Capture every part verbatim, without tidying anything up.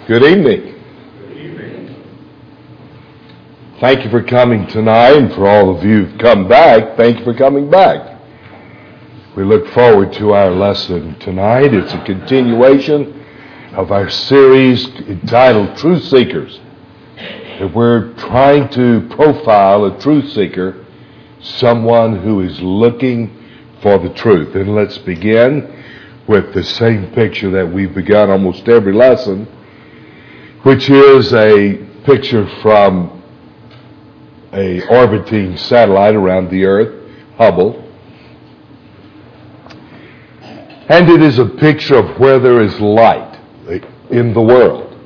Good evening. Good evening. Thank you for coming tonight, and for all of you who've come back, thank you for coming back. We look forward to our lesson tonight. It's a continuation of our series entitled Truth Seekers. That we're trying to profile a truth seeker, someone who is looking for the truth. And let's begin with the same picture that we've begun almost every lesson, which is a picture from a orbiting satellite around the Earth, Hubble. And it is a picture of where there is light in the world.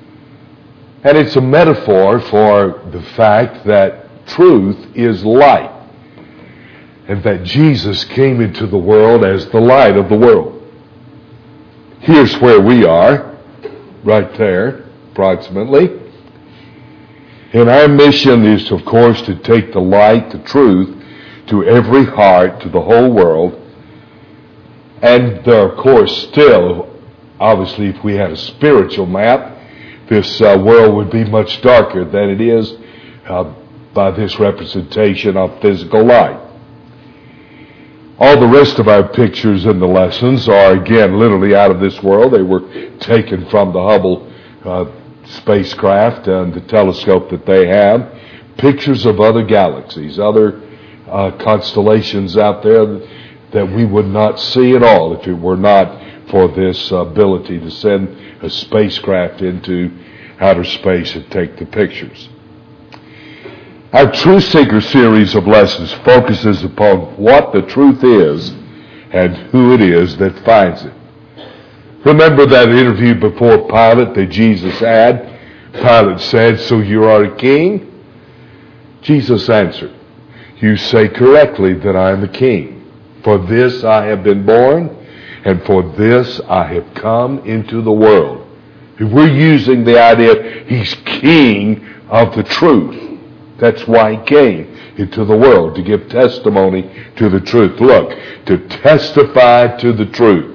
And it's a metaphor for the fact that truth is light, and that Jesus came into the world as the light of the world. Here's where we are, right there, approximately. And our mission is, of course, to take the light, the truth, to every heart, to the whole world. And there, of course, still, obviously, if we had a spiritual map, this uh, world would be much darker than it is uh, by this representation of physical light. All the rest of our pictures in the lessons are, again, literally out of this world. They were taken from the Hubble uh, spacecraft and the telescope that they have. Pictures of other galaxies, other uh, constellations out there that we would not see at all if it were not for this ability to send a spacecraft into outer space and take the pictures. Our Truth Seeker series of lessons focuses upon what the truth is and who it is that finds it. Remember that interview before Pilate that Jesus had? Pilate said, "So you are a king?" Jesus answered, "You say correctly that I am a king. For this I have been born, and for this I have come into the world." If we're using the idea he's king of the truth. That's why he came into the world, to give testimony to the truth. Look, to testify to the truth.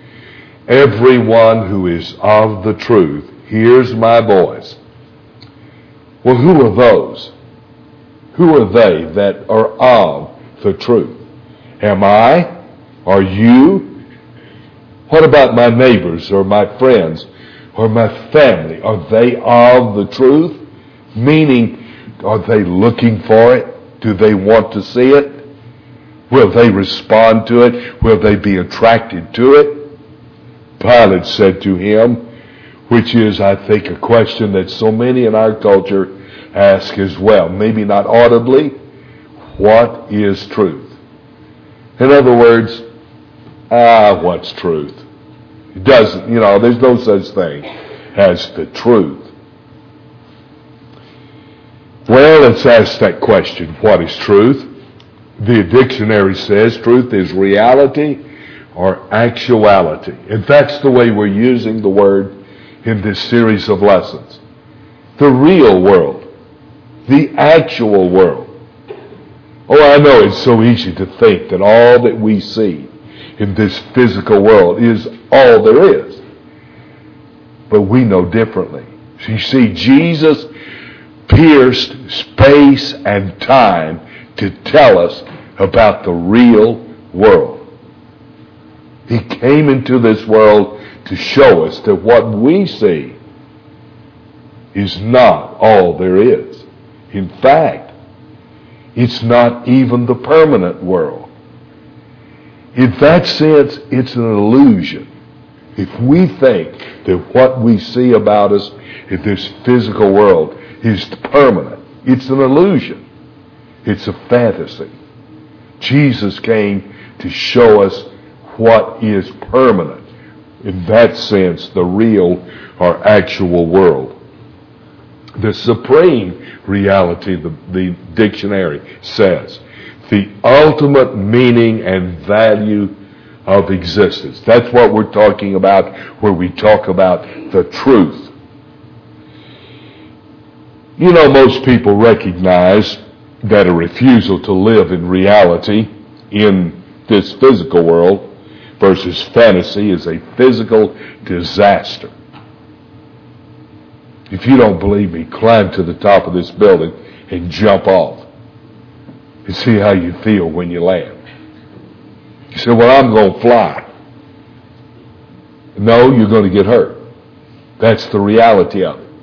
Everyone who is of the truth hears my voice. Well, who are those? Who are they that are of the truth? Am I? Are you? What about my neighbors or my friends or my family? Are they of the truth? Meaning, are they looking for it? Do they want to see it? Will they respond to it? Will they be attracted to it? Pilate said to him, which is, I think, a question that so many in our culture ask as well. Maybe not audibly. What is truth? In other words, ah, what's truth? It doesn't, you know, there's no such thing as the truth. Well, let's ask that question. What is truth? The dictionary says truth is reality or actuality. And that's the way we're using the word in this series of lessons. The real world. The actual world. Oh, I know it's so easy to think that all that we see in this physical world is all there is. But we know differently. You see, Jesus pierced space and time to tell us about the real world. He came into this world to show us that what we see is not all there is. In fact, it's not even the permanent world. In that sense, it's an illusion. If we think that what we see about us in this physical world is permanent, it's an illusion. It's a fantasy. Jesus came to show us what is permanent. In that sense, the real or actual world. The supreme reality, the, the dictionary says, the ultimate meaning and value of existence. That's what we're talking about where we talk about the truth. You know, most people recognize that a refusal to live in reality in this physical world versus fantasy is a physical disaster. If you don't believe me, climb to the top of this building and jump off and see how you feel when you land. You say, well, I'm going to fly. No, you're going to get hurt. That's the reality of it.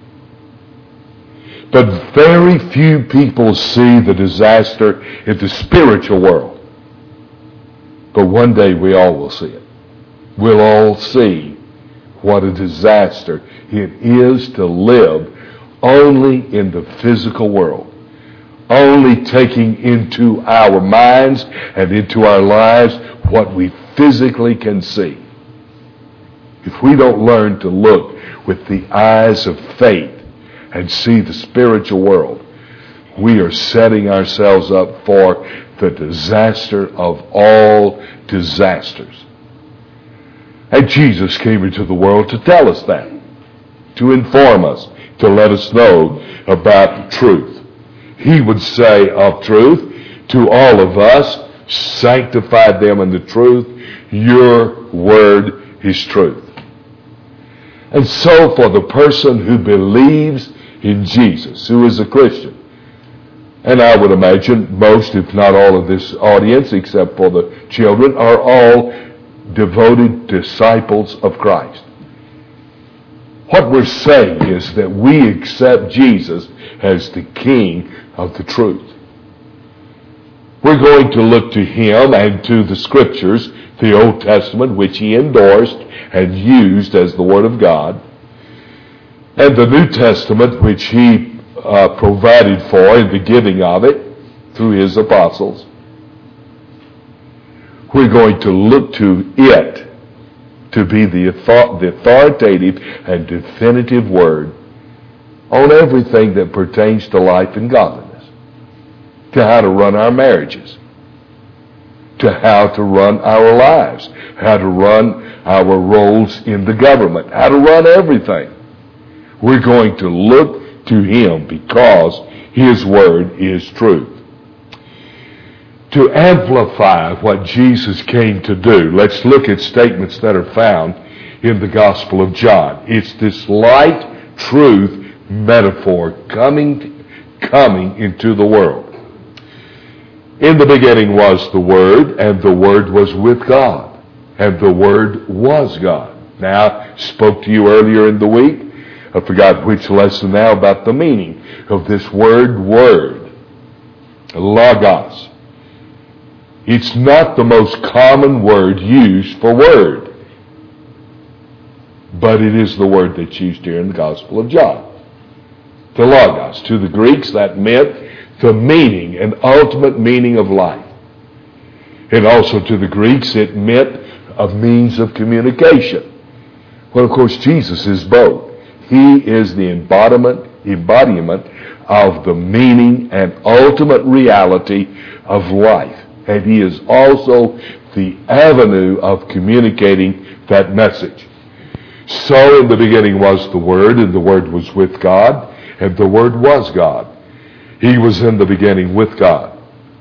But very few people see the disaster in the spiritual world. But one day we all will see it. We'll all see what a disaster it is to live only in the physical world. Only taking into our minds and into our lives what we physically can see. If we don't learn to look with the eyes of faith and see the spiritual world, we are setting ourselves up for the disaster of all disasters. And Jesus came into the world to tell us that, to inform us, to let us know about truth. He would say of truth to all of us, sanctify them in the truth. Your word is truth. And so for the person who believes in Jesus, who is a Christian, and I would imagine most, if not all of this audience, except for the children, are all devoted disciples of Christ. What we're saying is that we accept Jesus as the King of the truth. We're going to look to Him and to the Scriptures, the Old Testament, which He endorsed and used as the Word of God, and the New Testament, which He uh, provided for in the giving of it through His apostles. We're going to look to it to be the, author- the authoritative and definitive Word on everything that pertains to life and godliness, to how to run our marriages, to how to run our lives, how to run our roles in the government, how to run everything. We're going to look to Him because His Word is truth. To amplify what Jesus came to do, let's look at statements that are found in the Gospel of John. It's this light truth metaphor coming, coming into the world. In the beginning was the Word, and the Word was with God, and the Word was God. Now, I spoke to you earlier in the week, I forgot which lesson now, about the meaning of this word, word, logos. It's not the most common word used for word, but it is the word that's used here in the Gospel of John. The logos. To the Greeks, that meant the meaning and ultimate meaning of life. And also to the Greeks, it meant a means of communication. Well, of course, Jesus is both. He is the embodiment, embodiment of the meaning and ultimate reality of life. And He is also the avenue of communicating that message. So in the beginning was the Word, and the Word was with God, and the Word was God. He was in the beginning with God.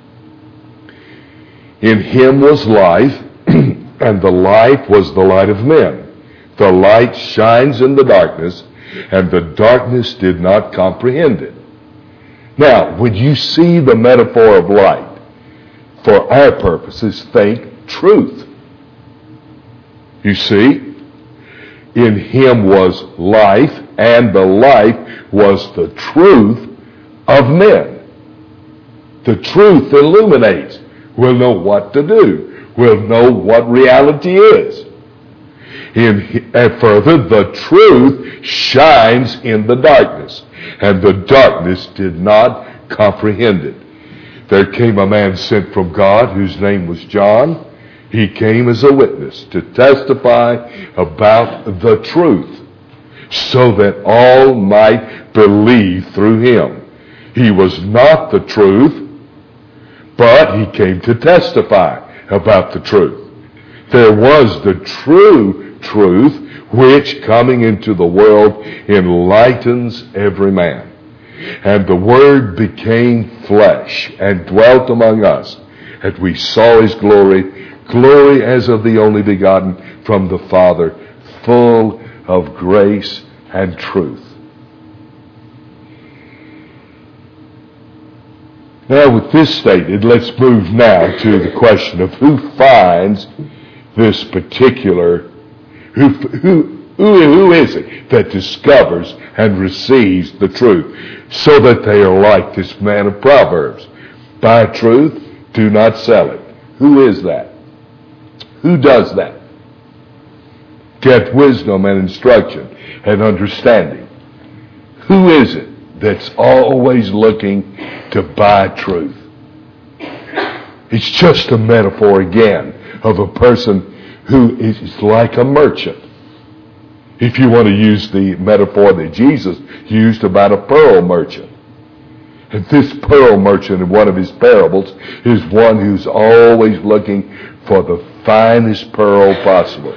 In Him was life, and the life was the light of men. The light shines in the darkness, and the darkness did not comprehend it. Now, when you see the metaphor of light, for our purposes, think truth. You see, in Him was life, and the life was the truth of men. The truth illuminates. We'll know what to do. We'll know what reality is. In, and further, the truth shines in the darkness, and the darkness did not comprehend it. There came a man sent from God whose name was John. He came as a witness to testify about the truth, so that all might believe through him. He was not the truth, but he came to testify about the truth. There was the true truth, which coming into the world enlightens every man. And the Word became flesh and dwelt among us, and we saw His glory, glory as of the only begotten from the Father, full of grace and truth. Now, with this stated, let's move now to the question of who finds this particular, who, who, who, who is it that discovers and receives the truth so that they are like this man of Proverbs? Buy truth, do not sell it. Who is that? Who does that? Get wisdom and instruction and understanding. Who is it that's always looking to buy truth? It's just a metaphor again of a person who is like a merchant. If you want to use the metaphor that Jesus used about a pearl merchant. And this pearl merchant in one of his parables is one who's always looking for the finest pearl possible.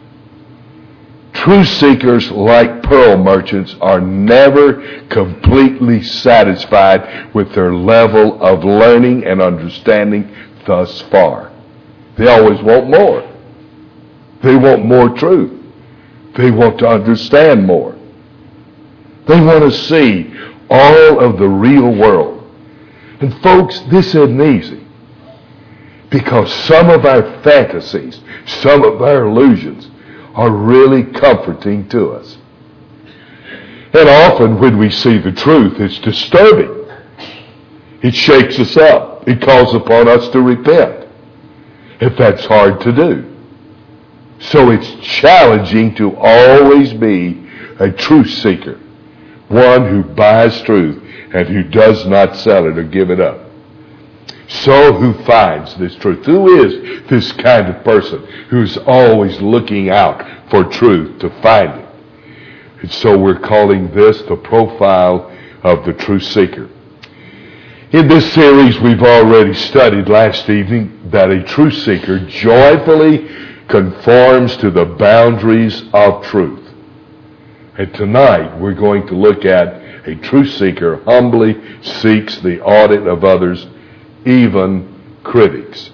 Truth seekers, like pearl merchants, are never completely satisfied with their level of learning and understanding thus far. They always want more. They want more truth. They want to understand more. They want to see all of the real world. And folks, this isn't easy. Because some of our fantasies, some of our illusions are really comforting to us. And often when we see the truth, it's disturbing. It shakes us up. It calls upon us to repent. If that's hard to do. So it's challenging to always be a truth seeker. One who buys truth and who does not sell it or give it up. So who finds this truth? Who is this kind of person who's always looking out for truth to find it? And so we're calling this the profile of the truth seeker. In this series we've already studied last evening that a truth seeker joyfully conforms to the boundaries of truth. And tonight we're going to look at a truth seeker humbly seeks the audit of others, even critics.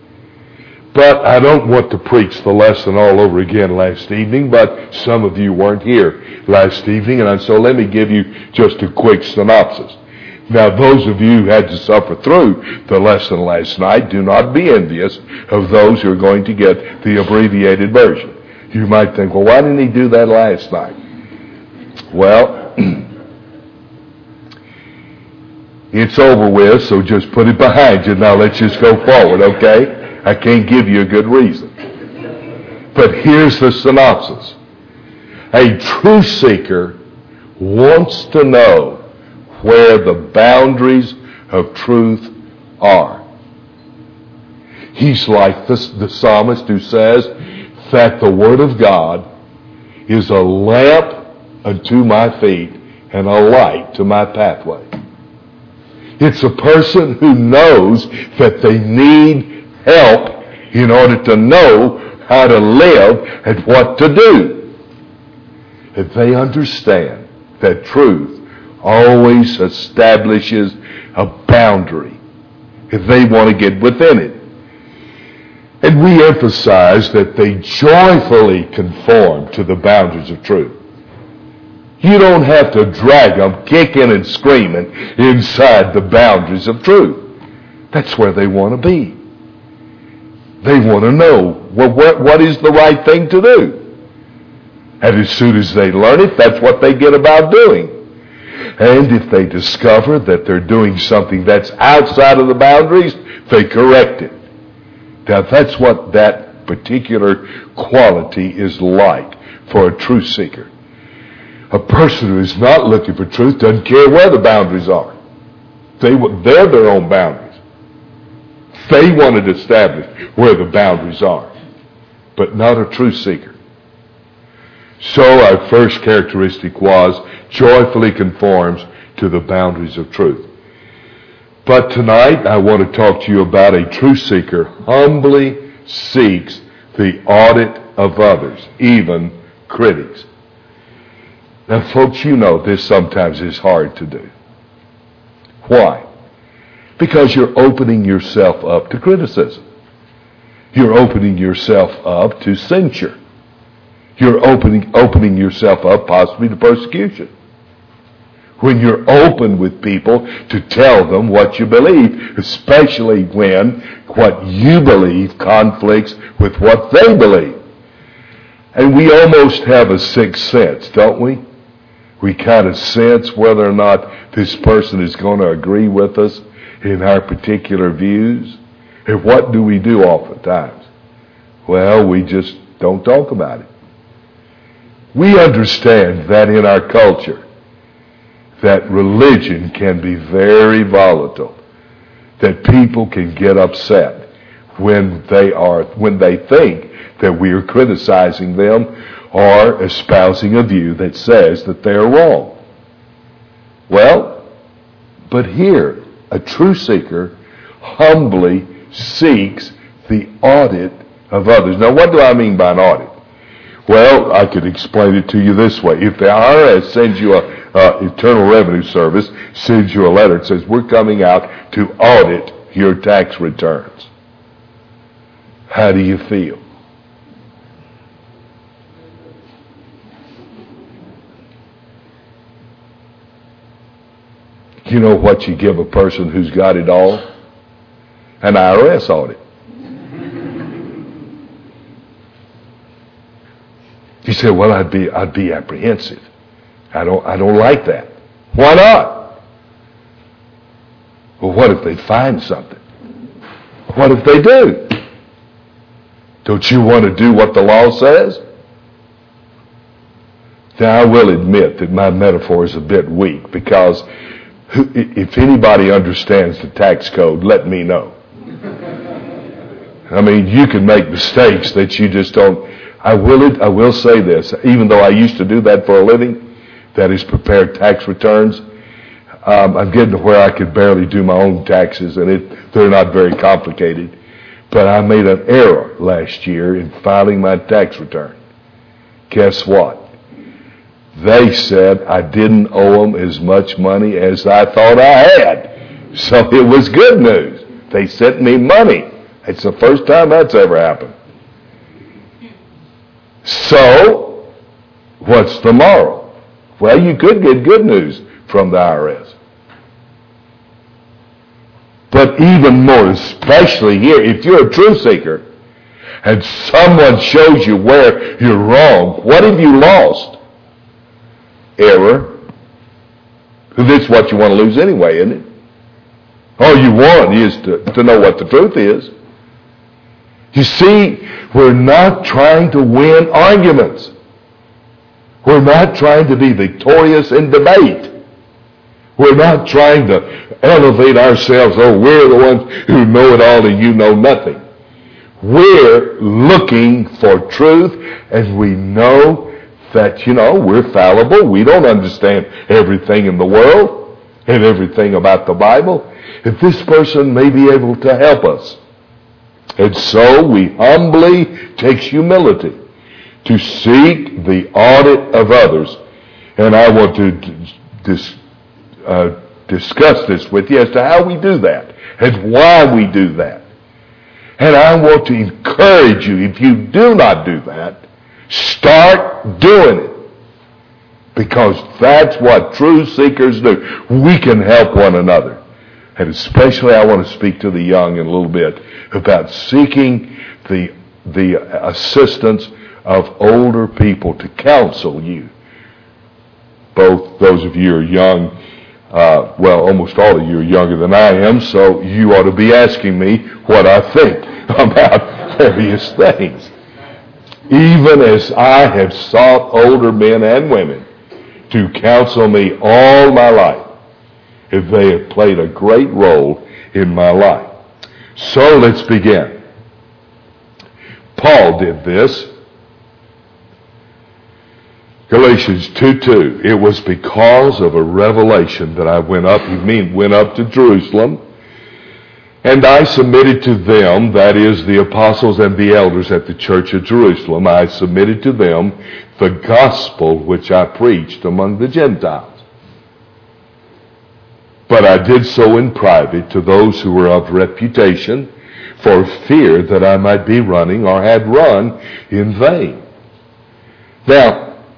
But I don't want to preach the lesson all over again last evening, but some of you weren't here last evening, and so let me give you just a quick synopsis. Now, those of you who had to suffer through the lesson last night, do not be envious of those who are going to get the abbreviated version. You might think, well, why didn't he do that last night? Well, it's over with, so just put it behind you. Now let's just go forward, okay? I can't give you a good reason. But here's the synopsis. A truth seeker wants to know where the boundaries of truth are. He's like the, the psalmist who says that the Word of God is a lamp unto my feet and a light to my pathway. It's a person who knows that they need help in order to know how to live and what to do. If they understand that truth always establishes a boundary, if they want to get within it. And we emphasize that they joyfully conform to the boundaries of truth. You don't have to drag them kicking and screaming inside the boundaries of truth. That's where they want to be. They want to know, well, what, what is the right thing to do? And as soon as they learn it, that's what they get about doing. And if they discover that they're doing something that's outside of the boundaries, they correct it. Now, that's what that particular quality is like for a truth seeker. A person who is not looking for truth doesn't care where the boundaries are. They, they're their own boundaries. They want to establish where the boundaries are, but not a truth seeker. So our first characteristic was joyfully conforms to the boundaries of truth. But tonight I want to talk to you about a truth seeker humbly seeks the audit of others, even critics. Now, folks, you know this sometimes is hard to do. Why? Because you're opening yourself up to criticism. You're opening yourself up to censure. You're opening, opening yourself up possibly to persecution. when you're open with people to tell them what you believe, especially when what you believe conflicts with what they believe. And we almost have a sixth sense, don't we? We kind of sense whether or not this person is going to agree with us in our particular views. And what do we do oftentimes? Well, we just don't talk about it. We understand that in our culture, that religion can be very volatile, that people can get upset when they are when they think that we are criticizing them or espousing a view that says that they're wrong. Well, but here, a truth seeker humbly seeks the audit of others. Now, what do I mean by an audit? Well, I could explain it to you this way. If the I R S sends you a uh, Internal Revenue Service sends you a letter that says, we're coming out to audit your tax returns, how do you feel? You know what you give a person who's got it all? An I R S audit. You say, well, I'd be I'd be apprehensive. I don't I don't like that. Why not? Well, what if they find something? What if they do? Don't you want to do what the law says? Now, I will admit that my metaphor is a bit weak, because if anybody understands the tax code, let me know. I mean, you can make mistakes that you just don't. I will, I will say this, even though I used to do that for a living, that is prepare tax returns, um, I'm getting to where I could barely do my own taxes, and it, they're not very complicated. But I made an error last year in filing my tax return. Guess what? They said I didn't owe them as much money as I thought I had. So it was good news. They sent me money. It's the first time that's ever happened. So, what's the moral? Well, you could get good news from the I R S. But even more, especially here, if you're a truth seeker and someone shows you where you're wrong, what have you lost? Error. This is what you want to lose anyway, isn't it? All you want is to, to know what the truth is. You see, we're not trying to win arguments. We're not trying to be victorious in debate. We're not trying to elevate ourselves. Oh, we're the ones who know it all and you know nothing. We're looking for truth, and we know that, you know, we're fallible. We don't understand everything in the world and everything about the Bible. If this person may be able to help us. And so we humbly take humility to seek the audit of others. And I want to dis, uh, discuss this with you as to how we do that and why we do that. And I want to encourage you, if you do not do that, start doing it. Because that's what true seekers do. We can help one another. And especially I want to speak to the young in a little bit about seeking the, the assistance of older people to counsel you. Both those of you who are young, uh, well, almost all of you are younger than I am, so you ought to be asking me what I think about various things. Even as I have sought older men and women to counsel me all my life, if they have played a great role in my life. So let's begin. Paul did this. Galatians two two. It was because of a revelation that I went up, you mean went up to Jerusalem, and I submitted to them, that is the apostles and the elders at the church of Jerusalem, I submitted to them the gospel which I preached among the Gentiles. But I did so in private to those who were of reputation, for fear that I might be running or had run in vain. Now,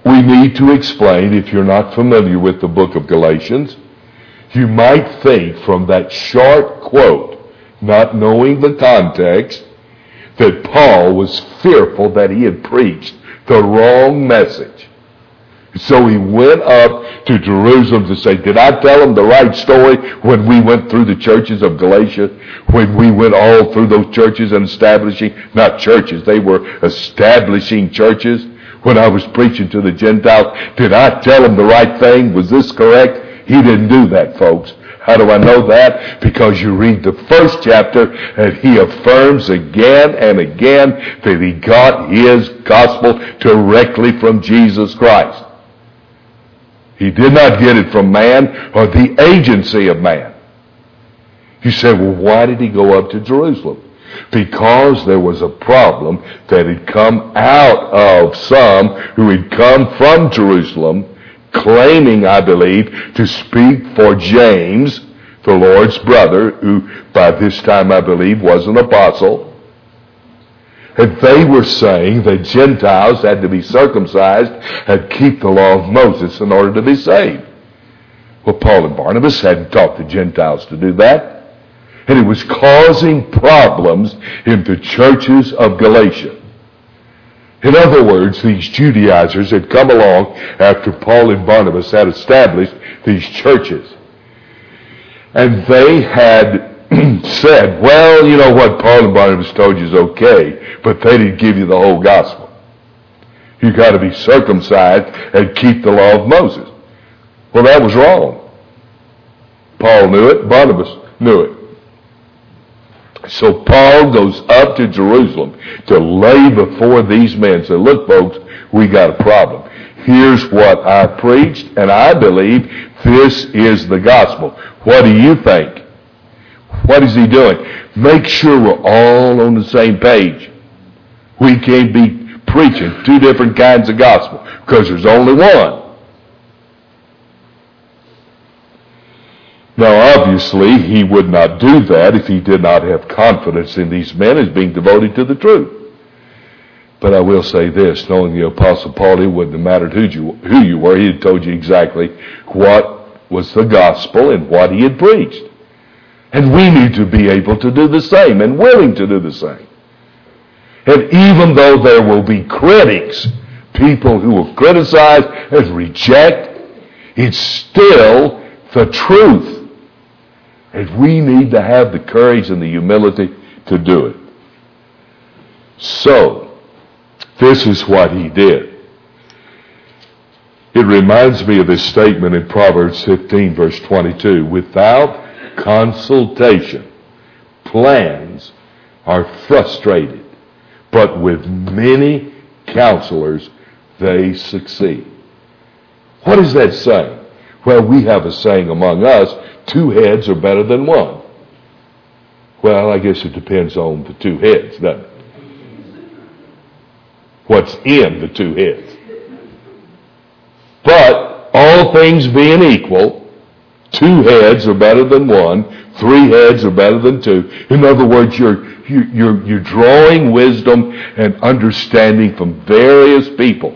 we need to explain, if you're not familiar with the book of Galatians, you might think from that short quote, not knowing the context, that Paul was fearful that he had preached the wrong message. So he went up to Jerusalem to say, did I tell them the right story when we went through the churches of Galatia? When we went all through those churches and establishing, not churches, they were establishing churches. When I was preaching to the Gentiles, did I tell them the right thing? Was this correct? He didn't do that, folks. How do I know that? Because you read the first chapter and he affirms again and again that he got his gospel directly from Jesus Christ. He did not get it from man or the agency of man. You say, well, why did he go up to Jerusalem? Because there was a problem that had come out of some who had come from Jerusalem, claiming, I believe, to speak for James, the Lord's brother, who by this time, I believe, was an apostle. And they were saying that Gentiles had to be circumcised and keep the law of Moses in order to be saved. Well, Paul and Barnabas hadn't taught the Gentiles to do that. And it was causing problems in the churches of Galatia. In other words, these Judaizers had come along after Paul and Barnabas had established these churches. And they had said, well, you know what Paul and Barnabas told you is okay, but they didn't give you the whole gospel. You got to be circumcised and keep the law of Moses. Well, that was wrong. Paul knew it. Barnabas knew it. So Paul goes up to Jerusalem to lay before these men and say, look, folks, we got a problem. Here's what I preached, and I believe this is the gospel. What do you think? What is he doing? Make sure we're all on the same page. We can't be preaching two different kinds of gospel because there's only one. Now, obviously, he would not do that if he did not have confidence in these men as being devoted to the truth. But I will say this, knowing the Apostle Paul, it wouldn't have mattered who you, who you were. He had told you exactly what was the gospel and what he had preached. And we need to be able to do the same and willing to do the same. And even though there will be critics, people who will criticize and reject, it's still the truth. And we need to have the courage and the humility to do it. So, this is what he did. It reminds me of this statement in Proverbs fifteen, verse twenty-two. Without consultation, plans are frustrated, but with many counselors, they succeed. What is that saying? Well, we have a saying among us, two heads are better than one. Well, I guess it depends on the two heads, doesn't it? What's in the two heads. But all things being equal, two heads are better than one, three heads are better than two. In other words, you're, you're, you're drawing wisdom and understanding from various people.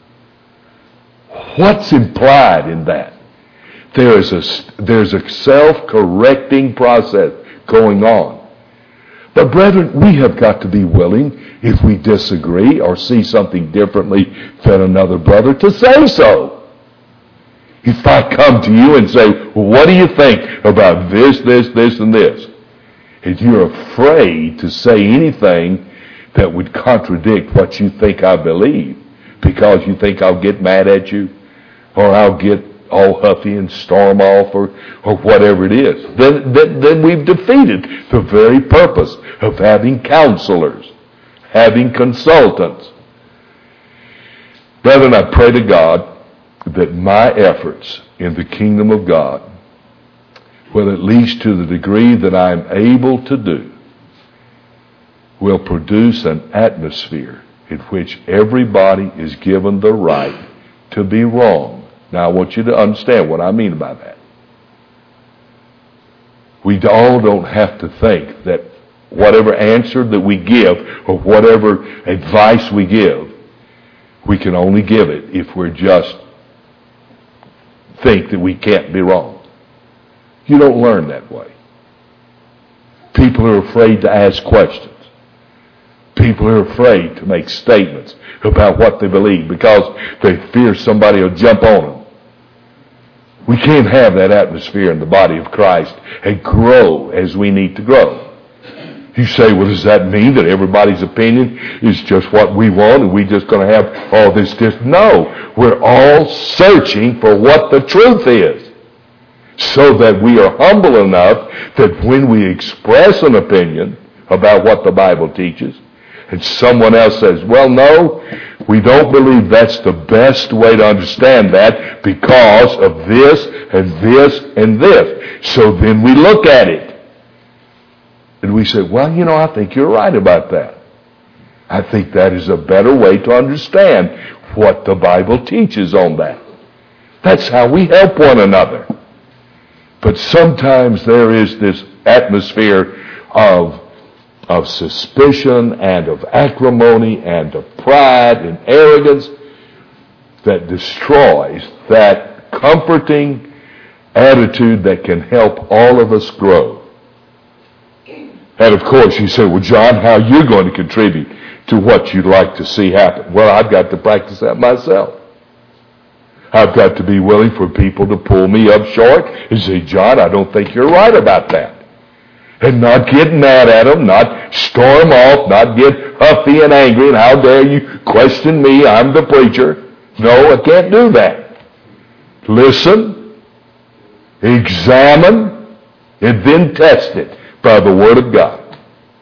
What's implied in that? There is a, there's a self-correcting process going on. But brethren, we have got to be willing, if we disagree or see something differently than another brother, to say so. If I come to you and say, well, what do you think about this, this, this, and this? And you're afraid to say anything that would contradict what you think I believe because you think I'll get mad at you or I'll get all huffy and storm off or, or whatever it is, then, then, then we've defeated the very purpose of having counselors, having consultants. Brethren, I pray to God that my efforts in the kingdom of God will, at least to the degree that I am able to do, will produce an atmosphere in which everybody is given the right to be wrong. Now, I want you to understand what I mean by that. We all don't have to think that whatever answer that we give or whatever advice we give We can only give it if we're just think that we can't be wrong. You don't learn that way. People are afraid to ask questions. People are afraid to make statements about what they believe because they fear somebody will jump on them. We can't have that atmosphere in the body of Christ and grow as we need to grow. You say, well, does that mean that everybody's opinion is just what we want and we're just going to have all this, this? No, we're all searching for what the truth is so that we are humble enough that when we express an opinion about what the Bible teaches and someone else says, well, no, we don't believe that's the best way to understand that because of this and this and this. So then we look at it. And we say, well, you know, I think you're right about that. I think that is a better way to understand what the Bible teaches on that. That's how we help one another. But sometimes there is this atmosphere of, of suspicion and of acrimony and of pride and arrogance that destroys that comforting attitude that can help all of us grow. And of course you say, well, John, how are you going to contribute to what you'd like to see happen? Well, I've got to practice that myself. I've got to be willing for people to pull me up short and say, John, I don't think you're right about that. And not get mad at them, not storm off, not get huffy and angry, and how dare you question me, I'm the preacher. No, I can't do that. Listen, examine, and then test it by the Word of God.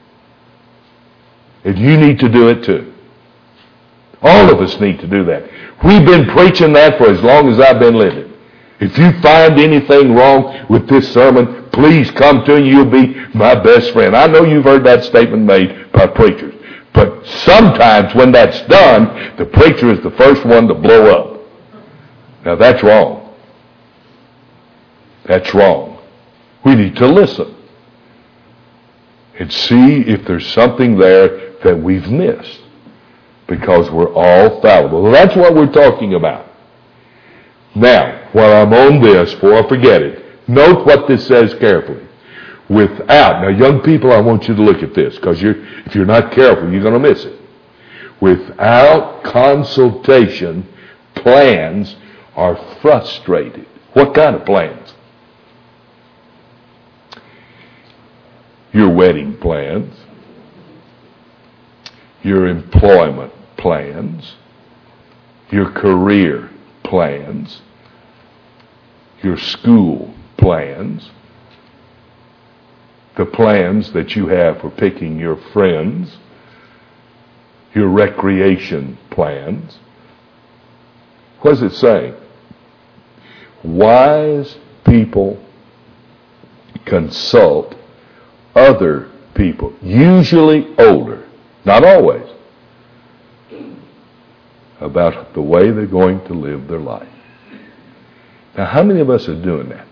And you need to do it too. All of us need to do that. We've been preaching that for as long as I've been living. If you find anything wrong with this sermon, please come to me. You'll be my best friend. I know you've heard that statement made by preachers. But sometimes when that's done, the preacher is the first one to blow up. Now that's wrong. That's wrong. We need to listen and see if there's something there that we've missed, because we're all fallible. Well, that's what we're talking about. Now, while I'm on this, before I forget it, note what this says carefully. Without, now young people, I want you to look at this, because you're, if you're not careful, you're going to miss it. Without consultation, plans are frustrated. What kind of plans? Your wedding plans, your employment plans, your career plans, your school plans, the plans that you have for picking your friends, your recreation plans. What does it say? Wise people consult other people, usually older, not always, about the way they're going to live their life. Now, how many of us are doing that?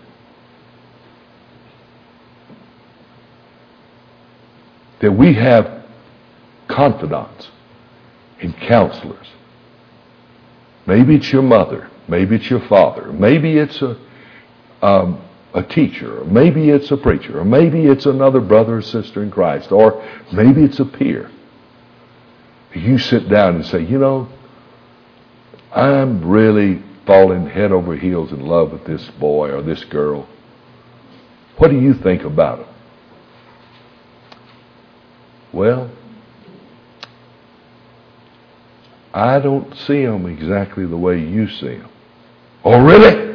That we have confidants and counselors. Maybe it's your mother, maybe it's your father, maybe it's a um, a teacher, or maybe it's a preacher, or maybe it's another brother or sister in Christ, or maybe it's a peer. You sit down and say, you know, I'm really falling head over heels in love with this boy or this girl. What do you think about him? Well, I don't see him exactly the way you see him. Oh, really?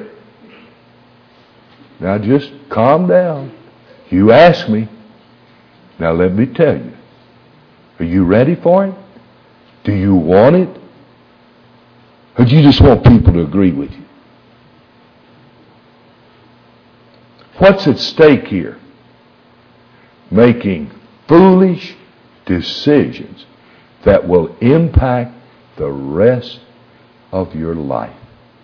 Now just calm down. You asked me. Now let me tell you. Are you ready for it? Do you want it? Or do you just want people to agree with you? What's at stake here? Making foolish decisions that will impact the rest of your life.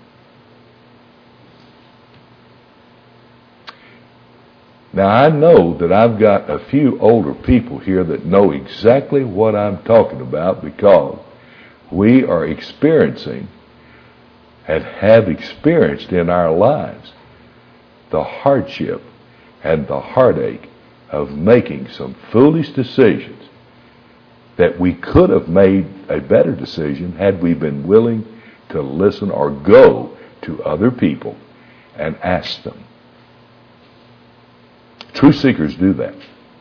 Now, I know that I've got a few older people here that know exactly what I'm talking about, because we are experiencing and have experienced in our lives the hardship and the heartache of making some foolish decisions that we could have made a better decision had we been willing to listen or go to other people and ask them. True seekers do that.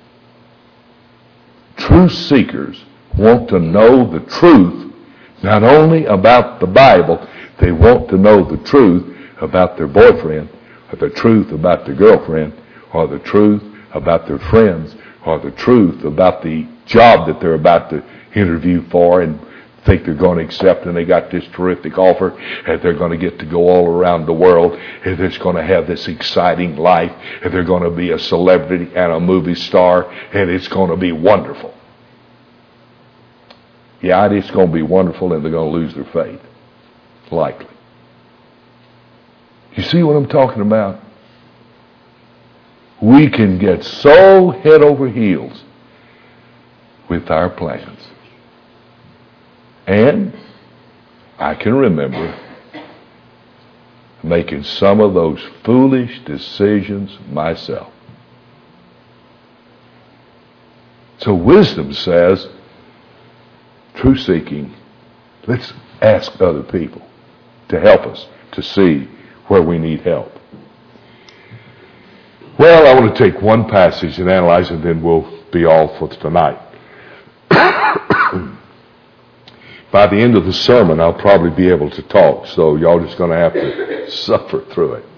True seekers want to know the truth, not only about the Bible, they want to know the truth about their boyfriend, or the truth about their girlfriend, or the truth about their friends, or the truth about the job that they're about to interview for and think they're going to accept, and they got this terrific offer, and they're going to get to go all around the world, and they're going to have this exciting life, and they're going to be a celebrity and a movie star, and it's going to be wonderful. Yeah, it's going to be wonderful, and they're going to lose their faith. Likely. You see what I'm talking about? We can get so head over heels with our plans. And I can remember making some of those foolish decisions myself. So wisdom says, true seeking, let's ask other people to help us to see where we need help. Well, I want to take one passage and analyze it, and then we'll be all for tonight. By the end of the sermon, I'll probably be able to talk, so y'all just going to have to suffer through it.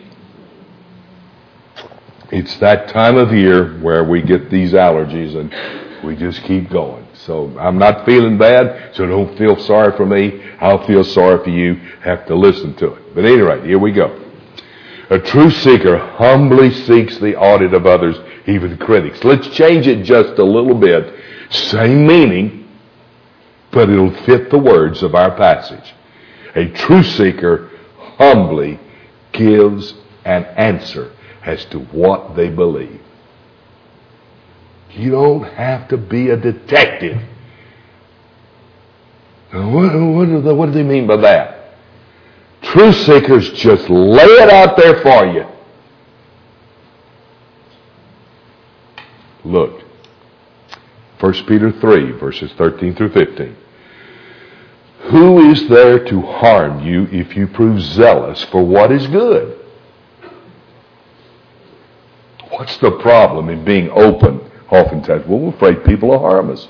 It's that time of year where we get these allergies, and we just keep going. So I'm not feeling bad, so don't feel sorry for me. I'll feel sorry for you. Have to listen to it. But at any rate, here we go. A true seeker humbly seeks the audit of others, even critics. Let's change it just a little bit. Same meaning, but it'll fit the words of our passage. A true seeker humbly gives an answer as to what they believe. You don't have to be a detective. What, what, do they, what do they mean by that? True seekers just lay it out there for you. Look, First Peter three, verses thirteen through fifteen. Who is there to harm you if you prove zealous for what is good? What's the problem in being open oftentimes? Well, we're afraid people will harm us.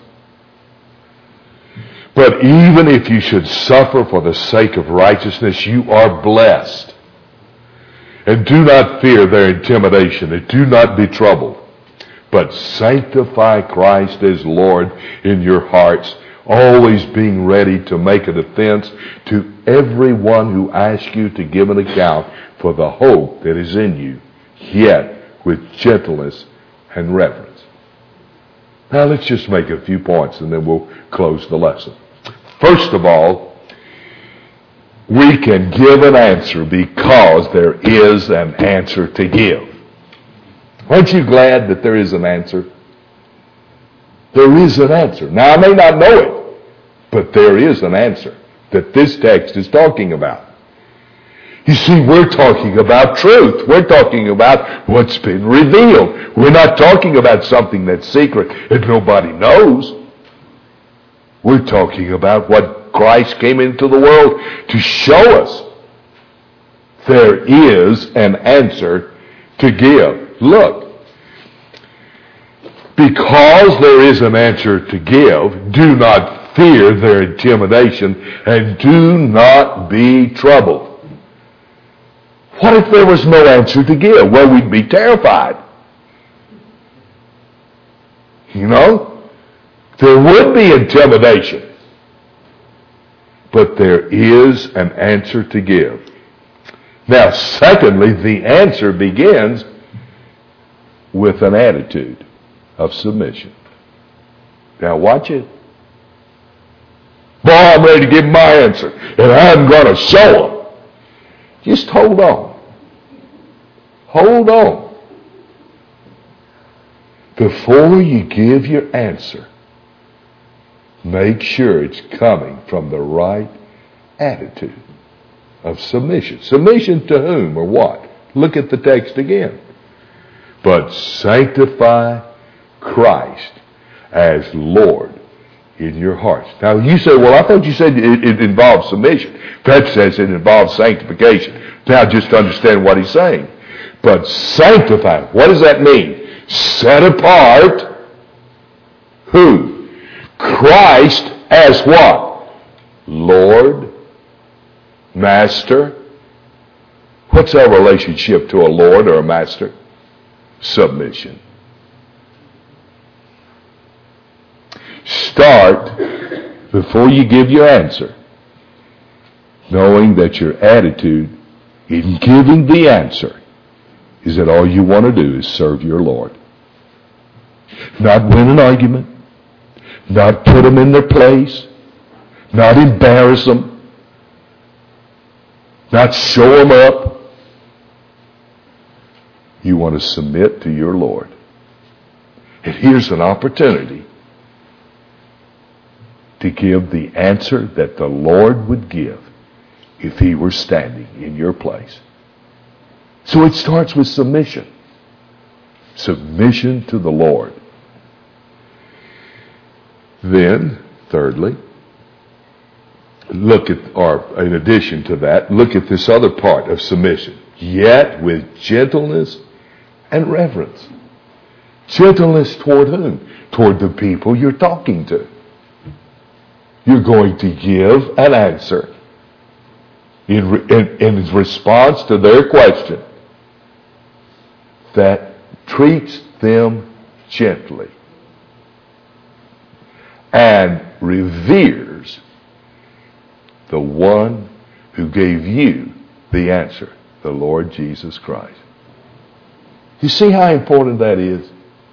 But even if you should suffer for the sake of righteousness, you are blessed. And do not fear their intimidation, and do not be troubled. But sanctify Christ as Lord in your hearts, always being ready to make a defense to everyone who asks you to give an account for the hope that is in you, yet with gentleness and reverence. Now let's just make a few points and then we'll close the lesson. First of all, we can give an answer because there is an answer to give. Aren't you glad that there is an answer? There is an answer. Now I may not know it, but there is an answer that this text is talking about. You see, we're talking about truth. We're talking about what's been revealed. We're not talking about something that's secret that nobody knows. We're talking about what Christ came into the world to show us. There is an answer to give. Look, because there is an answer to give, do not fear their intimidation and do not be troubled. What if there was no answer to give? Well, we'd be terrified. You know? There would be intimidation. But there is an answer to give. Now, secondly, the answer begins with an attitude of submission. Now, watch it. Boy, I'm ready to give my answer, and I'm going to show them. Just hold on. Hold on. Before you give your answer, make sure it's coming from the right attitude of submission. Submission to whom or what? Look at the text again. But sanctify Christ as Lord in your hearts. Now you say, well, I thought you said it, it involves submission. That says it involves sanctification. Now just understand what he's saying. But sanctify, what does that mean? Set apart who? Christ as what? Lord, Master. What's our relationship to a Lord or a Master? Submission. Start before you give your answer, knowing that your attitude in giving the answer is that all you want to do is serve your Lord. Not win an argument, not put them in their place, not embarrass them, not show them up. You want to submit to your Lord. And here's an opportunity to give the answer that the Lord would give if he were standing in your place. So it starts with submission. Submission to the Lord. Then, thirdly, look at, or in addition to that, look at this other part of submission. Yet with gentleness and reverence. Gentleness toward whom? Toward the people you're talking to. You're going to give an answer in, in, in response to their question that treats them gently and reveres the one who gave you the answer, the Lord Jesus Christ. You see how important that is?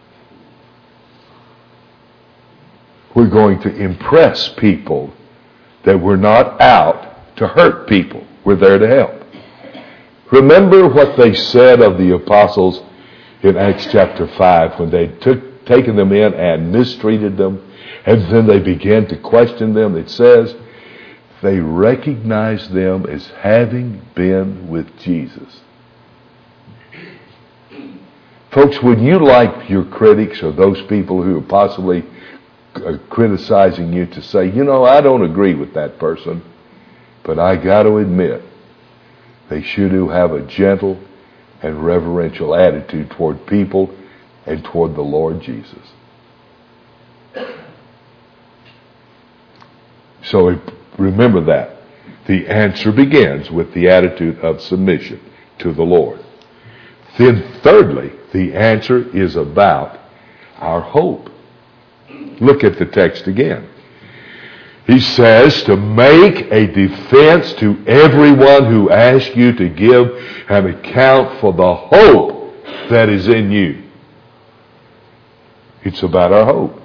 We're going to impress people that we're not out to hurt people. We're there to help. Remember what they said of the apostles in Acts chapter five when they took taken them in and mistreated them, and then they began to question them. It says they recognized them as having been with Jesus. Folks, when you like your critics or those people who are possibly uh, criticizing you to say, you know, I don't agree with that person, but I got to admit, they should have a gentle and reverential attitude toward people and toward the Lord Jesus. So remember that. The answer begins with the attitude of submission to the Lord. Then thirdly, the answer is about our hope. Look at the text again. He says to make a defense to everyone who asks you to give an account for the hope that is in you. It's about our hope.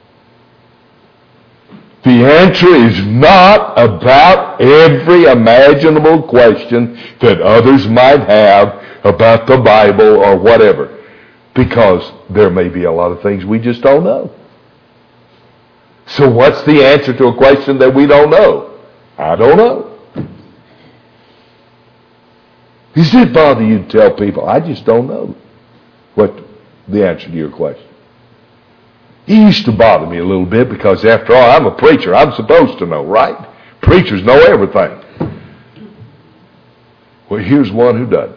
The answer is not about every imaginable question that others might have about the Bible or whatever, because there may be a lot of things we just don't know. So what's the answer to a question that we don't know? I don't know. Does it bother you to tell people, I just don't know what the answer to your question? It used to bother me a little bit because, after all, I'm a preacher. I'm supposed to know, right? Preachers know everything. Well, here's one who doesn't.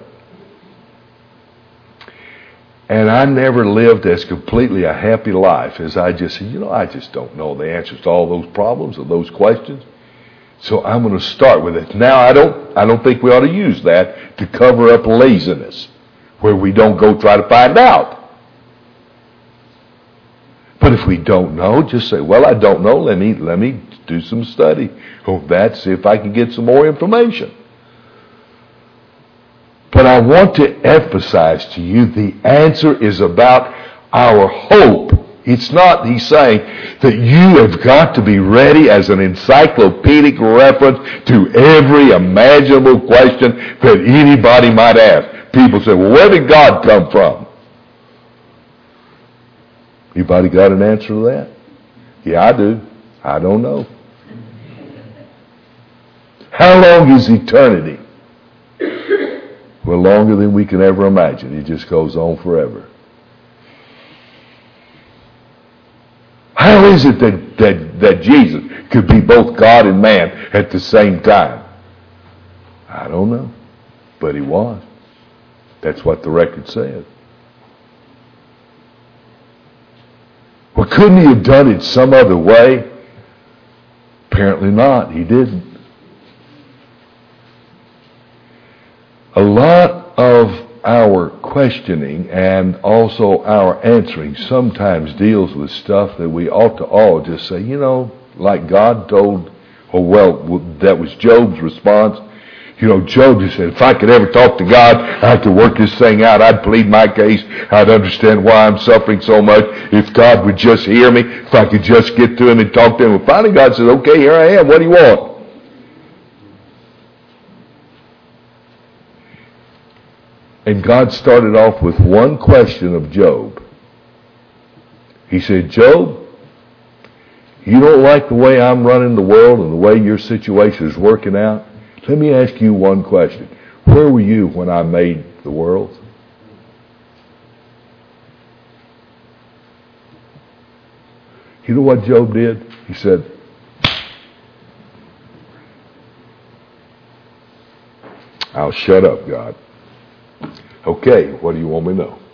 And I never lived as completely a happy life as I just said, you know, I just don't know the answers to all those problems or those questions. So I'm going to start with it. Now, I don't, I don't think we ought to use that to cover up laziness, where we don't go try to find out. But if we don't know, just say, well, I don't know. Let me, let me do some study on that, see if I can get some more information. But I want to emphasize to you the answer is about our hope. It's not, he's saying, that you have got to be ready as an encyclopedic reference to every imaginable question that anybody might ask. People say, well, where did God come from? Anybody got an answer to that? Yeah, I do. I don't know. How long is eternity? Well, longer than we can ever imagine. It just goes on forever. How is it that, that, that Jesus could be both God and man at the same time? I don't know. But he was. That's what the record says. Well, couldn't he have done it some other way? Apparently not. He didn't. A lot of our questioning and also our answering sometimes deals with stuff that we ought to all just say, you know, like God told, or well, that was Job's response. You know, Job just said, if I could ever talk to God, I could work this thing out. I'd plead my case. I'd understand why I'm suffering so much. If God would just hear me, if I could just get to him and talk to him. And finally God says, okay, here I am. What do you want? And God started off with one question of Job. He said, Job, you don't like the way I'm running the world and the way your situation is working out? Let me ask you one question. Where were you when I made the world? You know what Job did? He said, I'll shut up, God. Okay, what do you want me to know?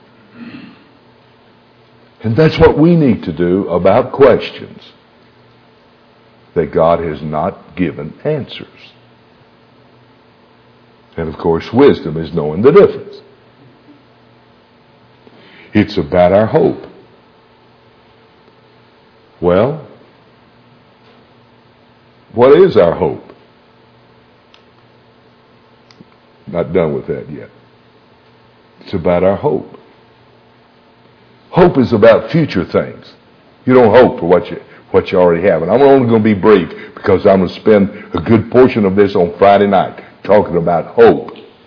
And that's what we need to do about questions that God has not given answers. And of course, wisdom is knowing the difference. It's about our hope. Well, what is our hope? Not done with that yet. It's about our hope. Hope is about future things. You don't hope for what you what you already have. And I'm only going to be brief because I'm going to spend a good portion of this on Friday night talking about hope.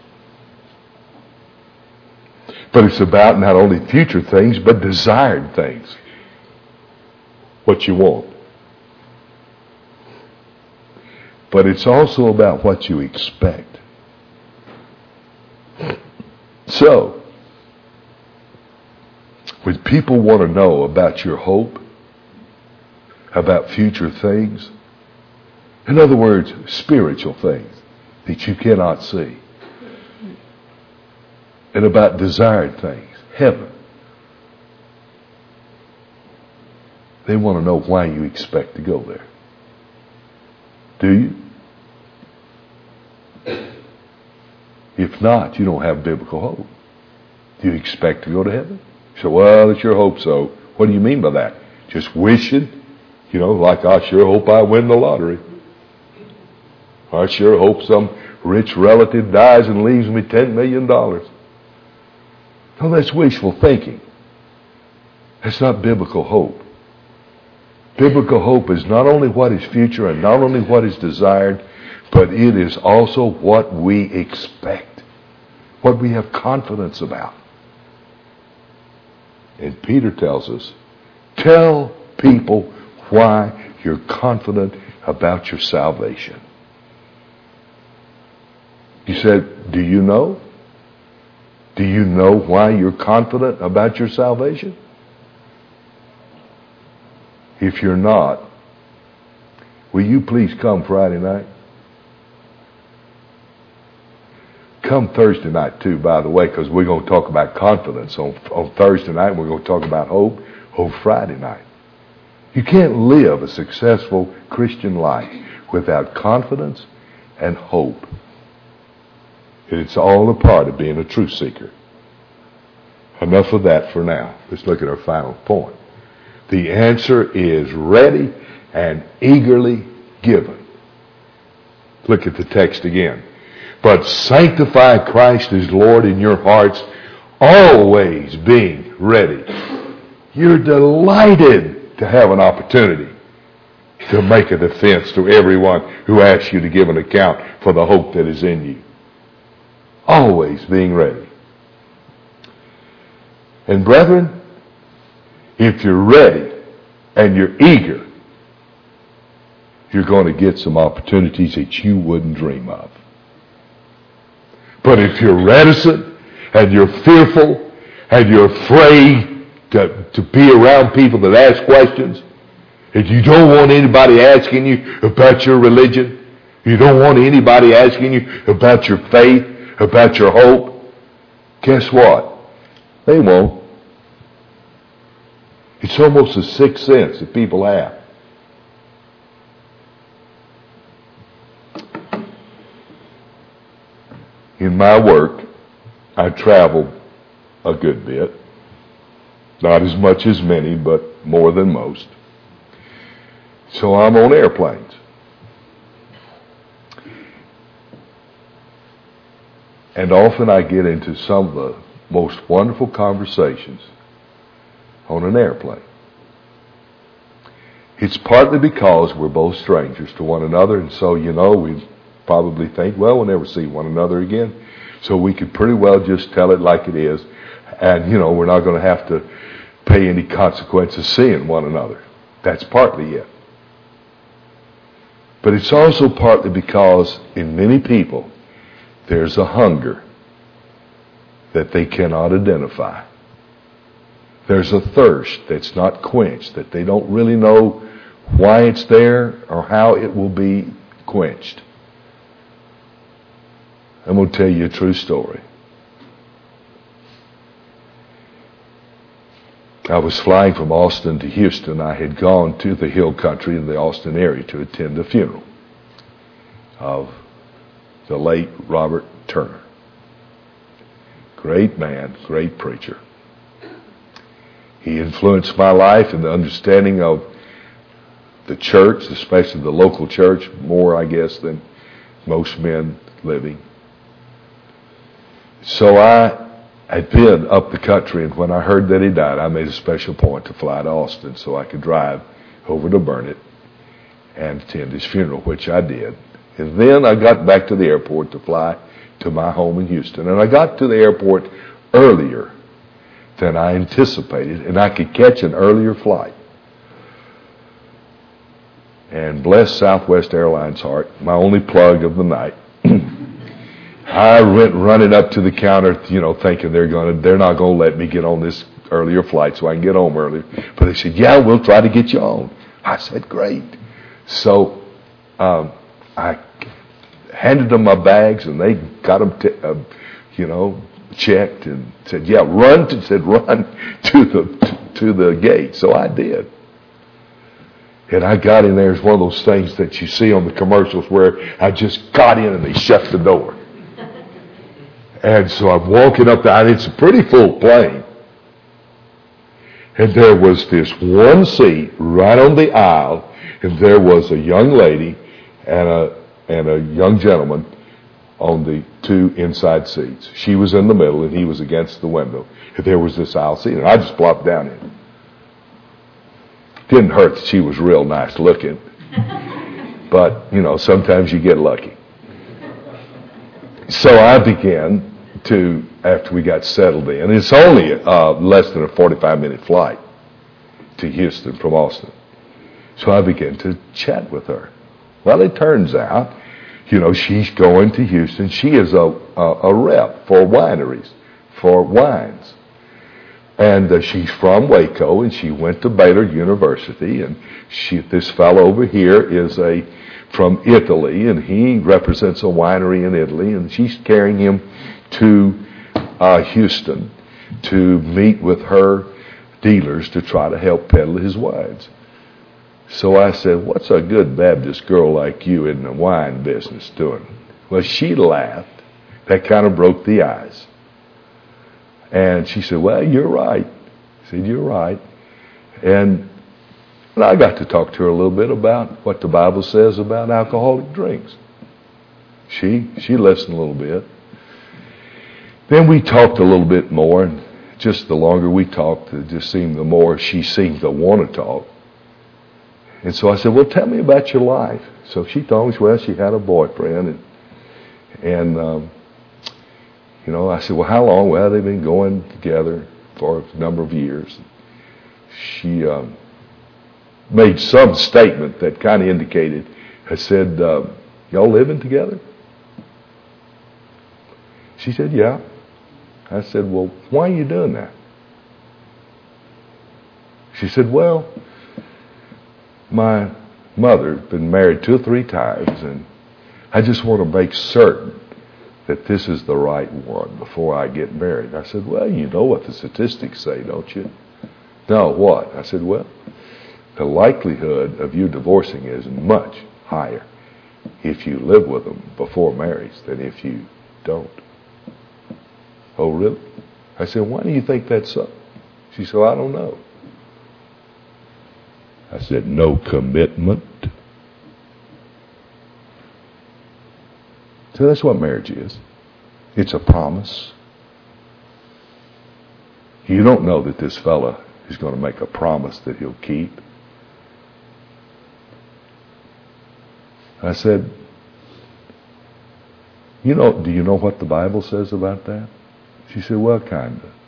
But it's about not only future things, but desired things. What you want. But it's also about what you expect. So, when people want to know about your hope, about future things, in other words, spiritual things that you cannot see, and about desired things, heaven, they want to know why you expect to go there. Do you? If not, you don't have biblical hope. Do you expect to go to heaven? You say, well, it's your hope so. What do you mean by that? Just wishing? You know, like I sure hope I win the lottery. I sure hope some rich relative dies and leaves me ten million dollars. No, that's wishful thinking. That's not biblical hope. Biblical hope is not only what is future and not only what is desired, but it is also what we expect, what we have confidence about. And Peter tells us, tell people why you're confident about your salvation. He said, do you know? Do you know why you're confident about your salvation? If you're not, will you please come Friday night? Come Thursday night too, by the way, because we're going to talk about confidence on, on Thursday night. We're going to talk about hope on Friday night. You can't live a successful Christian life without confidence and hope. It's all a part of being a truth seeker. Enough of that for now. Let's look at our final point. The answer is ready and eagerly given. Look at the text again. But sanctify Christ as Lord in your hearts, always being ready. You're delighted to have an opportunity to make a defense to everyone who asks you to give an account for the hope that is in you. Always being ready. And brethren, if you're ready and you're eager, you're going to get some opportunities that you wouldn't dream of. But if you're reticent and you're fearful and you're afraid to, to be around people that ask questions, and you don't want anybody asking you about your religion, you don't want anybody asking you about your faith, about your hope, guess what? They won't. It's almost a sixth sense that people have. In my work, I travel a good bit. Not as much as many, but more than most. So I'm on airplanes. And often I get into some of the most wonderful conversations on an airplane. It's partly because we're both strangers to one another, and so, you know, we probably think, well, we'll never see one another again. So we could pretty well just tell it like it is, and, you know, we're not going to have to pay any consequences seeing one another. That's partly it. But it's also partly because in many people, there's a hunger that they cannot identify. There's a thirst that's not quenched, that they don't really know why it's there or how it will be quenched. I'm going to tell you a true story. I was flying from Austin to Houston. I had gone to the hill country in the Austin area to attend the funeral of the late Robert Turner. Great man, great preacher. He influenced my life in the understanding of the church, especially the local church, more, I guess, than most men living. So I had been up the country, and when I heard that he died, I made a special point to fly to Austin so I could drive over to Burnett and attend his funeral, which I did. And then I got back to the airport to fly to my home in Houston. And I got to the airport earlier than I anticipated, and I could catch an earlier flight. And bless Southwest Airlines' heart, my only plug of the night, I went running up to the counter, you know, thinking they're going to, they're not going to let me get on this earlier flight so I can get home earlier. But they said, yeah, we'll try to get you on. I said, great. So um, I handed them my bags, and they got them, t- uh, you know, checked, and said, yeah, run to, said, run to the to the gate. So I did. And I got in there. It's one of those things that you see on the commercials where I just got in and they shut the door. And so I'm walking up there, and it's a pretty full plane. And there was this one seat right on the aisle, and there was a young lady and a and a young gentleman on the two inside seats. She was in the middle, and he was against the window. And there was this aisle seat, and I just plopped down in. Didn't hurt that she was real nice looking. But, you know, sometimes you get lucky. So I began to, after we got settled in, it's only uh, less than a forty-five minute flight to Houston from Austin. So I began to chat with her. Well, it turns out, you know, she's going to Houston. She is a, a, a rep for wineries, for wines. And uh, she's from Waco, and she went to Baylor University. And she, this fellow over here is a from Italy, and he represents a winery in Italy. And she's carrying him to uh, Houston to meet with her dealers to try to help peddle his wines. So I said, what's a good Baptist girl like you in the wine business doing? Well, she laughed. That kind of broke the ice. And she said, well, you're right. I said, you're right. And, and I got to talk to her a little bit about what the Bible says about alcoholic drinks. She she listened a little bit. Then we talked a little bit more, and just the longer we talked, it just seemed the more she seemed to want to talk. And so I said, well, tell me about your life. So she told me, well, she had a boyfriend. And, and um, you know, I said, well, how long? Well, they've been going together for a number of years. She um, made some statement that kind of indicated, I said, uh, y'all living together? She said, yeah. I said, well, why are you doing that? She said, well, my mother's been married two or three times, and I just want to make certain that this is the right one before I get married. I said, well, you know what the statistics say, don't you? No, what? I said, well, the likelihood of you divorcing is much higher if you live with them before marriage than if you don't. Oh, really? I said, why do you think that's so? She said, well, I don't know. I said, no commitment. So that's what marriage is. It's a promise. You don't know that this fella is going to make a promise that he'll keep. I said, you know, do you know what the Bible says about that? She said, well, kind of.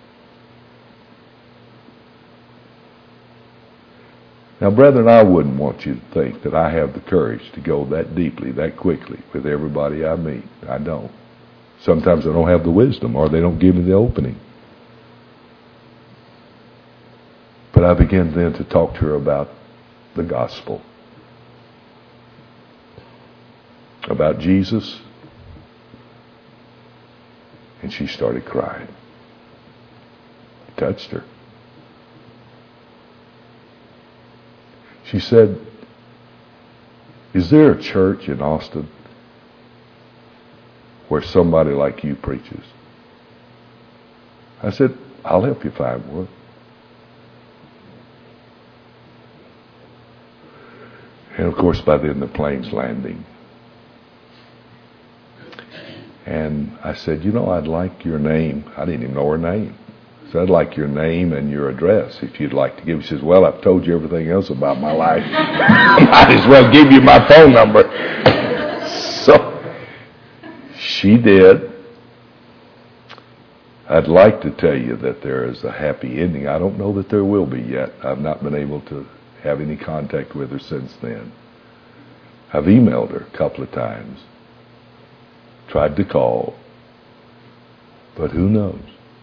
Now, brethren, I wouldn't want you to think that I have the courage to go that deeply, that quickly with everybody I meet. I don't. Sometimes I don't have the wisdom, or they don't give me the opening. But I began then to talk to her about the gospel, about Jesus, and she started crying. It touched her. She said, is there a church in Austin where somebody like you preaches? I said, I'll help you find one. And of course, by then the plane's landing. And I said, you know, I'd like your name. I didn't even know her name. So I'd like your name and your address if you'd like to give. She says, well, I've told you everything else about my life. Might as well give you my phone number. So she did. I'd like to tell you that there is a happy ending. I don't know that there will be yet. I've not been able to have any contact with her since then. I've emailed her a couple of times. Tried to call. But who knows?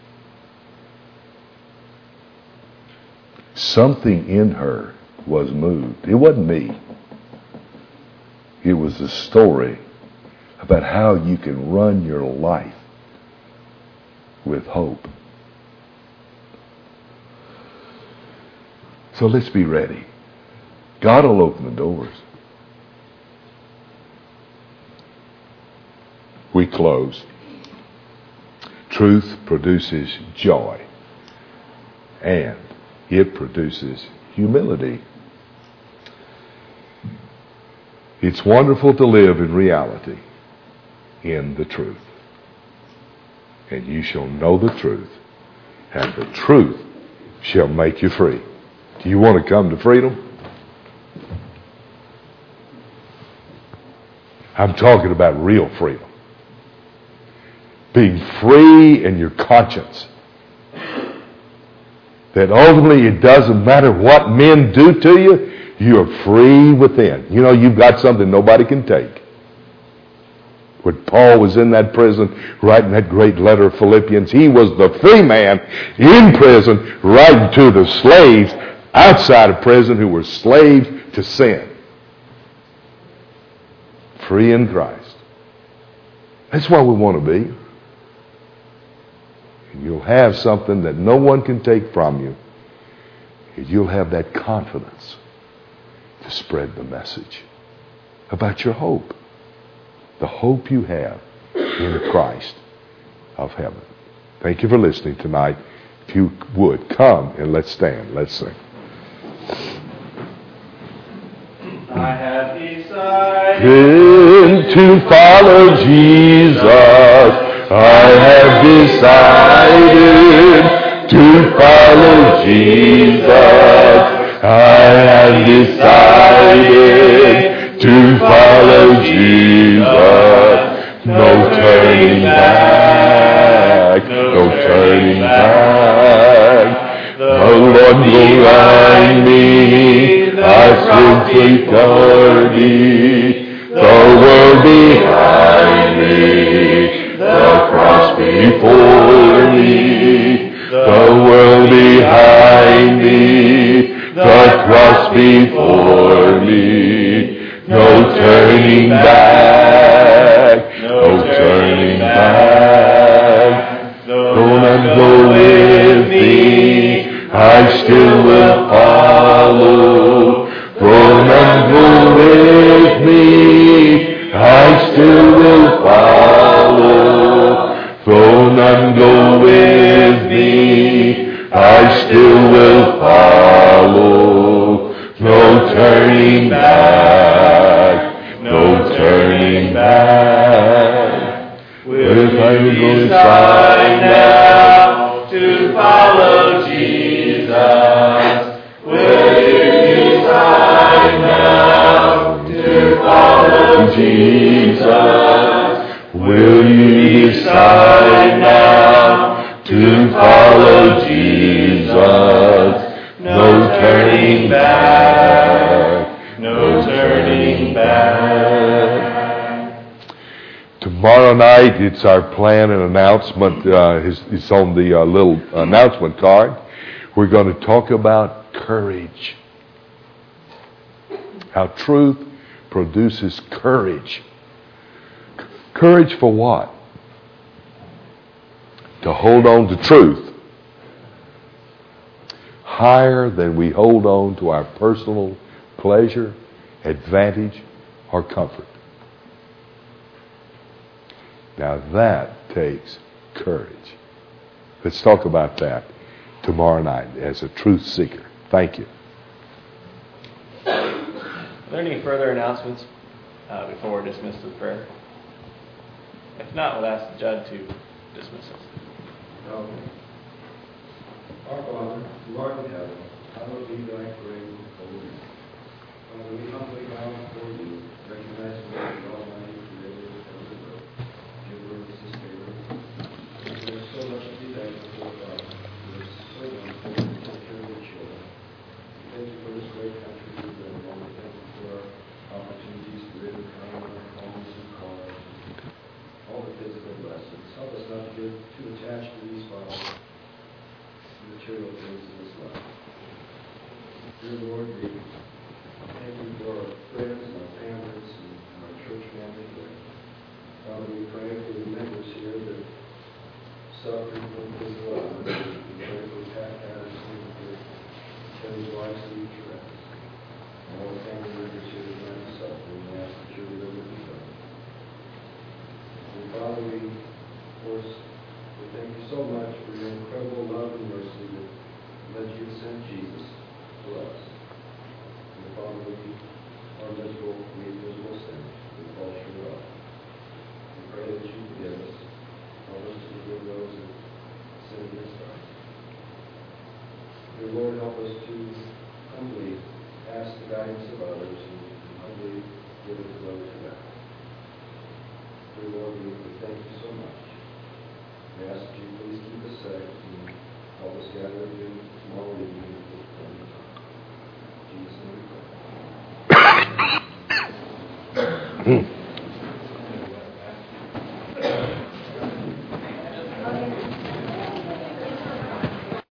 Something in her was moved. It wasn't me. It was a story about how you can run your life with hope. So let's be ready. God will open the doors. We close. Truth produces joy, and it produces humility. It's wonderful to live in reality, in the truth. And you shall know the truth, and the truth shall make you free. Do you want to come to freedom? I'm talking about real freedom. Being free in your conscience. That ultimately it doesn't matter what men do to you, you're free within. You know, you've got something nobody can take. When Paul was in that prison, writing that great letter of Philippians, he was the free man in prison, writing to the slaves outside of prison who were slaves to sin. Free in Christ. That's where we want to be. And you'll have something that no one can take from you. And you'll have that confidence to spread the message about your hope. The hope you have in Christ of heaven. Thank you for listening tonight. If you would, come and let's stand. Let's sing. I have decided to follow Jesus. I have decided to follow Jesus. I have decided to follow Jesus. No turning back, no turning back. The Lord will guide me. I truth before me, the world behind me, the cross before me, the world behind me, the cross before me. No turning back, no turning back. Though none go with me, I still will follow. Though none go with me, I still will follow. Though none go with me, I still will follow. No turning back, no turning back. Will you decide now to follow Jesus? Will you decide now to follow Jesus? Will you decide now to follow Jesus? No turning back, no turning back. Tomorrow night, it's our plan and announcement. Uh, it's, it's on the uh, little announcement card. We're going to talk about courage. How truth produces courage. C- courage for what? To hold on to truth higher than we hold on to our personal pleasure, advantage, or comfort. Now that takes courage. Let's talk about that tomorrow night as a truth seeker. Thank you. Are there any further announcements uh, before we're dismissed with prayer? If not, we'll ask Judd to dismiss us. No. Our Father, who art in heaven, hallowed be thy great holy name. Father, we humbly bow before you, recognize the Lord, the Almighty Creator of the world, giver of this favor. There is so much to be thankful for, Father. There is so much for you to take care of your children. We thank you for this great country we've been in. We thank you for our opportunities to live in common with our homes and cars, all the physical blessings. Help us not to get too attached to these, Father, material things in this life. Dear Lord, we thank you for our friends and our families and our church family here. Father, we pray for the members here that suffer from physical illness. We pray for Pat Patterson, for Kevin's wife, Steve Trent, and all the family members here that are suffering. We ask that your will be done. And Father, we, of course, we thank you so much for your incredible love and mercy that led you to send Jesus for us. And Father, we are miserable, we miserable sinners. We fall short of. We pray that you forgive us. Help us to forgive those that sin against us. Dear Lord, help us to humbly ask the guidance of others and humbly give it to those who ask. Dear Lord, we thank you so much. We ask that you please keep us safe and help us gather again